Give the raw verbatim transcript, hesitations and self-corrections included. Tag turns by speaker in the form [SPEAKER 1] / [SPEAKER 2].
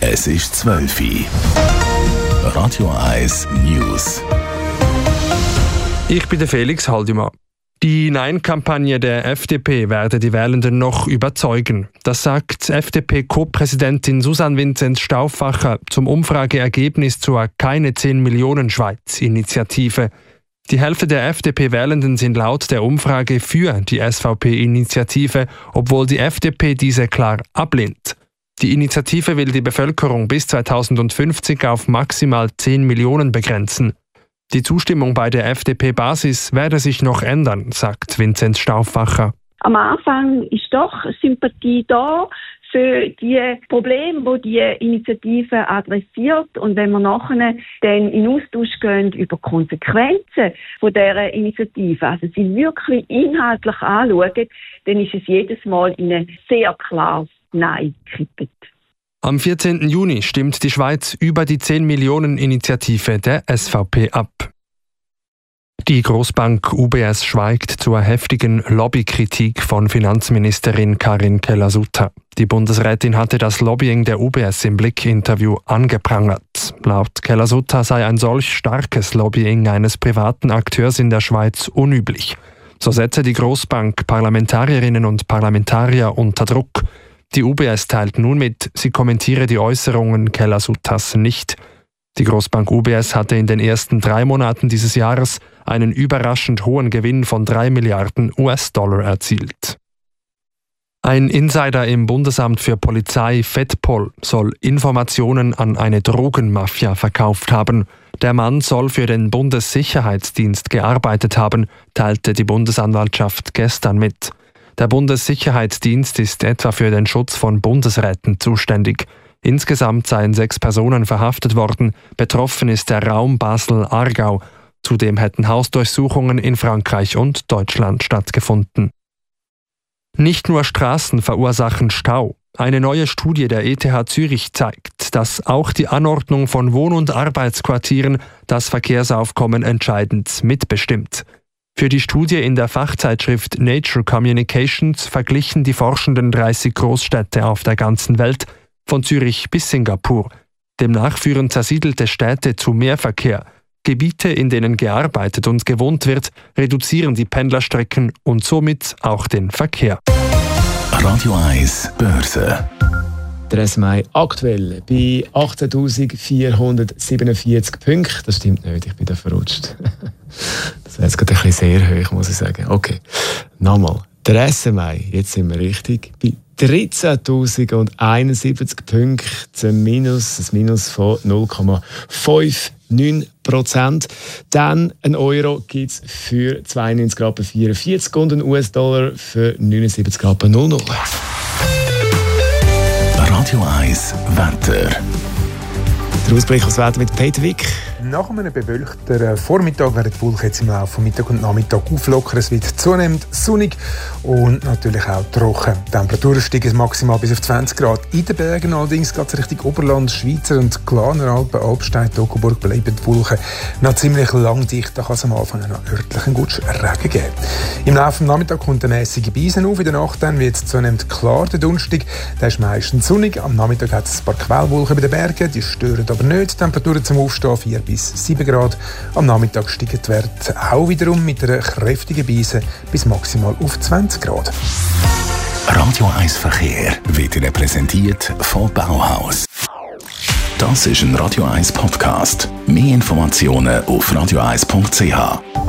[SPEAKER 1] Es ist zwölf Uhr. Radio eins News.
[SPEAKER 2] Ich bin der Felix Haldimann. Die Nein-Kampagne der F D P werde die Wählenden noch überzeugen. Das sagt F D P-Co-Präsidentin Susanne Vinzenz-Stauffacher zum Umfrageergebnis zur Keine zehn Millionen Schweiz-Initiative. Die Hälfte der F D P-Wählenden sind laut der Umfrage für die S V P-Initiative, obwohl die F D P diese klar ablehnt. Die Initiative will die Bevölkerung bis zweitausendfünfzig auf maximal zehn Millionen begrenzen. Die Zustimmung bei der F D P-Basis werde sich noch ändern, sagt Vinzenz-Stauffacher.
[SPEAKER 3] Am Anfang ist doch Sympathie da für die Probleme, die die Initiative adressiert. Und wenn wir nachher dann in Austausch gehen über Konsequenzen von dieser Initiative, also sie wirklich inhaltlich anschauen, dann ist es jedes Mal in ein sehr klares Nein gekippt.
[SPEAKER 2] Am vierzehnten Juni stimmt die Schweiz über die zehn Millionen Initiative der S V P ab. Die Grossbank U B S schweigt zur heftigen Lobbykritik von Finanzministerin Karin Keller-Sutter. Die Bundesrätin hatte das Lobbying der U B S im Blick-Interview angeprangert. Laut Keller-Sutter sei ein solch starkes Lobbying eines privaten Akteurs in der Schweiz unüblich. So setze die Grossbank Parlamentarierinnen und Parlamentarier unter Druck. Die U B S teilt nun mit, sie kommentiere die Äußerungen Keller-Sutters nicht. Die Grossbank U B S hatte in den ersten drei Monaten dieses Jahres einen überraschend hohen Gewinn von drei Milliarden U S-Dollar erzielt. Ein Insider im Bundesamt für Polizei FedPol soll Informationen an eine Drogenmafia verkauft haben. Der Mann soll für den Bundessicherheitsdienst gearbeitet haben, teilte die Bundesanwaltschaft gestern mit. Der Bundessicherheitsdienst ist etwa für den Schutz von Bundesräten zuständig. Insgesamt seien sechs Personen verhaftet worden. Betroffen ist der Raum Basel-Aargau. Zudem hätten Hausdurchsuchungen in Frankreich und Deutschland stattgefunden. Nicht nur Straßen verursachen Stau. Eine neue Studie der E T H Zürich zeigt, dass auch die Anordnung von Wohn- und Arbeitsquartieren das Verkehrsaufkommen entscheidend mitbestimmt. Für die Studie in der Fachzeitschrift Nature Communications verglichen die Forschenden dreißig Großstädte auf der ganzen Welt, von Zürich bis Singapur. Demnach führen zersiedelte Städte zu mehr Verkehr. Gebiete, in denen gearbeitet und gewohnt wird, reduzieren die Pendlerstrecken und somit auch den Verkehr.
[SPEAKER 1] Radio eins Börse.
[SPEAKER 4] Der S M I aktuell bei achtzehntausendvierhundertsiebenundvierzig Punkten. Das stimmt nicht, ich bin da verrutscht. Das wäre jetzt gerade ein bisschen sehr hoch, muss ich sagen. Okay, nochmal. Der S M I, jetzt sind wir richtig, bei dreizehntausendeinundsiebzig Punkten, ein Minus, ein Minus von null Komma neun Prozent. Dann ein Euro gibt es für zweiundneunzig Komma vierundvierzig und ein U S-Dollar für neunundsiebzig Komma null null.
[SPEAKER 1] Radio eins Wetter.
[SPEAKER 4] Der Ausblick aufs Wetter mit Peter Wick.
[SPEAKER 5] Nach einem bewölkten Vormittag werden die Wolken jetzt im Laufe von Mittag und Nachmittag auflockern. Es wird zunehmend sonnig und natürlich auch trocken. Die Temperaturen steigen maximal bis auf zwanzig Grad. In den Bergen allerdings geht es Richtung Oberland, Schweizer und Glaner Alpen, Alpstein, Toggenburg bleiben die Wolken noch ziemlich lang dicht. Da kann es am Anfang noch örtlich einen guten Regen geben. Im Laufe des Nachmittags kommt eine mäßige Beise auf. In der Nacht dann wird es zunehmend klar, der Donnerstag. Der ist meistens sonnig. Am Nachmittag hat es ein paar Quellwolken bei den Bergen. Die stören aber nicht. Die Temperaturen zum Aufstehen vier bis sieben Grad. Am Nachmittag steigen die Werte auch wiederum mit einer kräftigen Beise bis maximal auf zwanzig Grad.
[SPEAKER 1] Radio eins Verkehr wird Ihnen präsentiert von Bauhaus. Das ist ein Radio eins Podcast. Mehr Informationen auf radio eins punkt c h.